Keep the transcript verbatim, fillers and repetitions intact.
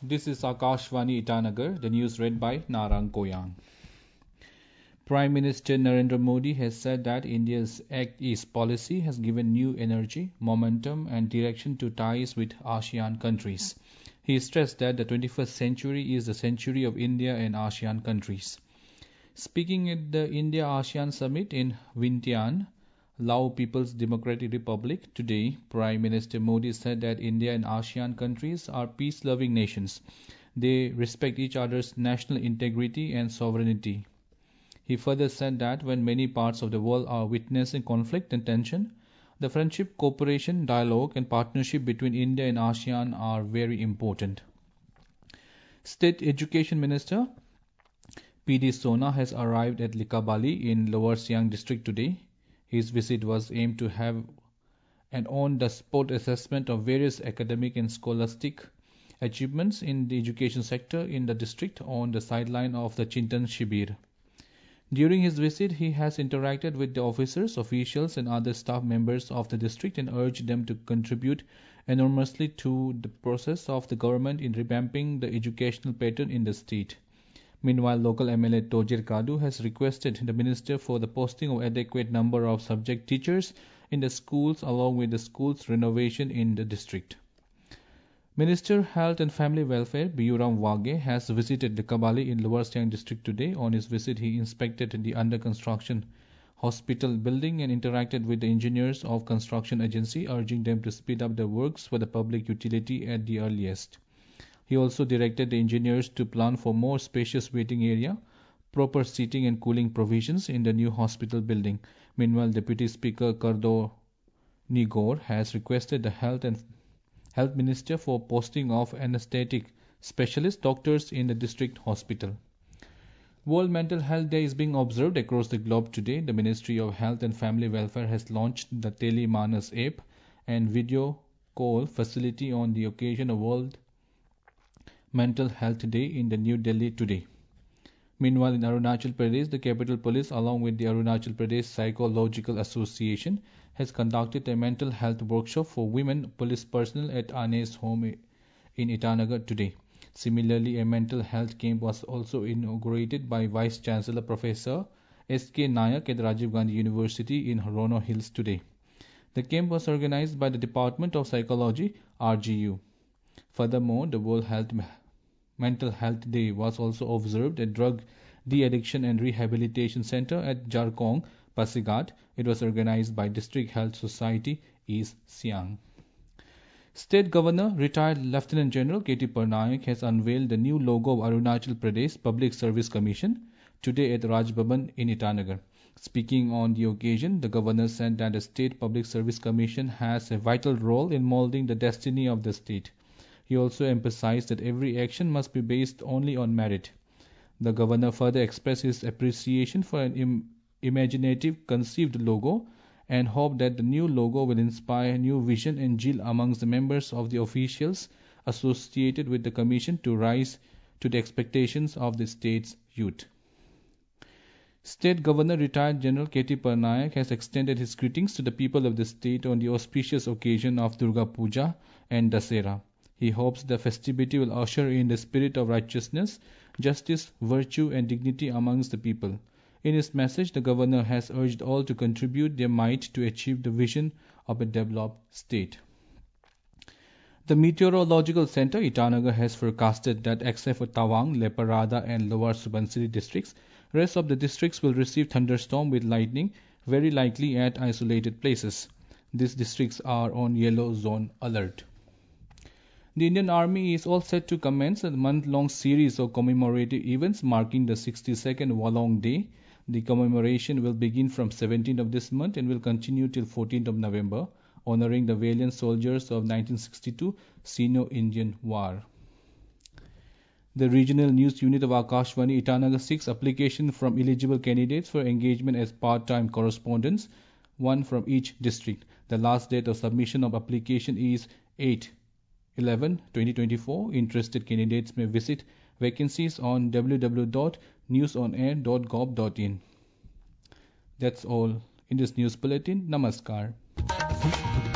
This is Akashvani Itanagar, the news read by Narang Koyang. Prime Minister Narendra Modi has said that India's Act East policy has given new energy, momentum and direction to ties with ASEAN countries. He stressed that the twenty-first century is the century of India and ASEAN countries. Speaking at the India-ASEAN Summit in Vientiane, Lao People's Democratic Republic, today, Prime Minister Modi said that India and ASEAN countries are peace-loving nations. They respect each other's national integrity and sovereignty. He further said that when many parts of the world are witnessing conflict and tension, the friendship, cooperation, dialogue and partnership between India and ASEAN are very important. State Education Minister P D Sona has arrived at Likabali in Lower Siang district today. His visit was aimed to have an on-the-spot assessment of various academic and scholastic achievements in the education sector in the district on the sideline of the Chintan Shibir. During his visit, he has interacted with the officers, officials and other staff members of the district and urged them to contribute enormously to the process of the government in revamping the educational pattern in the state. Meanwhile, local M L A Tojir Kadu has requested the minister for the posting of adequate number of subject teachers in the schools along with the schools renovation in the district. Minister Health and Family Welfare Biyuram Wage has visited Likabali in Lower Siang district today. On his visit, he inspected the under construction hospital building and interacted with the engineers of construction agency, urging them to speed up the works for the public utility at the earliest. He also directed the engineers to plan for more spacious waiting area, proper seating and cooling provisions in the new hospital building. Meanwhile, Deputy Speaker Kardo Nigor has requested the Health and Health Minister for posting of anesthetic specialist doctors in the district hospital. World Mental Health Day is being observed across the globe today. The Ministry of Health and Family Welfare has launched the Tele Manas app and video call facility on the occasion of World Mental Health Day in the New Delhi today. Meanwhile, in Arunachal Pradesh, the Capital Police along with the Arunachal Pradesh Psychological Association has conducted a mental health workshop for women police personnel at Ane's home in Itanagar today. Similarly, a mental health camp was also inaugurated by Vice Chancellor Professor S K Nayak at Rajiv Gandhi University in Rono Hills today. The camp was organized by the Department of Psychology R G U. Furthermore, the World Health Mental Health Day was also observed at Drug De-Addiction and Rehabilitation Center at Jarkong, Pasighat. It was organized by District Health Society East Siang. State Governor, retired Lieutenant General K T Parnaik has unveiled the new logo of Arunachal Pradesh Public Service Commission today at Raj Bhavan in Itanagar. Speaking on the occasion, the governor said that the State Public Service Commission has a vital role in molding the destiny of the state. He also emphasized that every action must be based only on merit. The governor further expressed his appreciation for an im- imaginative conceived logo and hoped that the new logo will inspire new vision and zeal amongst the members of the officials associated with the commission to rise to the expectations of the state's youth. State Governor retired General K T Parnaik has extended his greetings to the people of the state on the auspicious occasion of Durga Puja and Dasera. He hopes the festivity will usher in the spirit of righteousness, justice, virtue and dignity amongst the people. In his message, the governor has urged all to contribute their might to achieve the vision of a developed state. The Meteorological Center Itanagar has forecasted that except for Tawang, Leparada and Lower Subansiri districts, rest of the districts will receive thunderstorm with lightning, very likely at isolated places. These districts are on yellow zone alert. The Indian Army is all set to commence a month-long series of commemorative events marking the sixty-second Walong Day. The commemoration will begin from seventeenth of this month and will continue till fourteenth of November, honoring the valiant soldiers of nineteen sixty-two Sino-Indian War. The regional news unit of Akashvani Itanagar six application from eligible candidates for engagement as part-time correspondents, one from each district. The last date of submission of application is eight eleven twenty twenty-four. Interested candidates may visit vacancies on w w w dot news on air dot gov dot in. That's all in this news bulletin. Namaskar.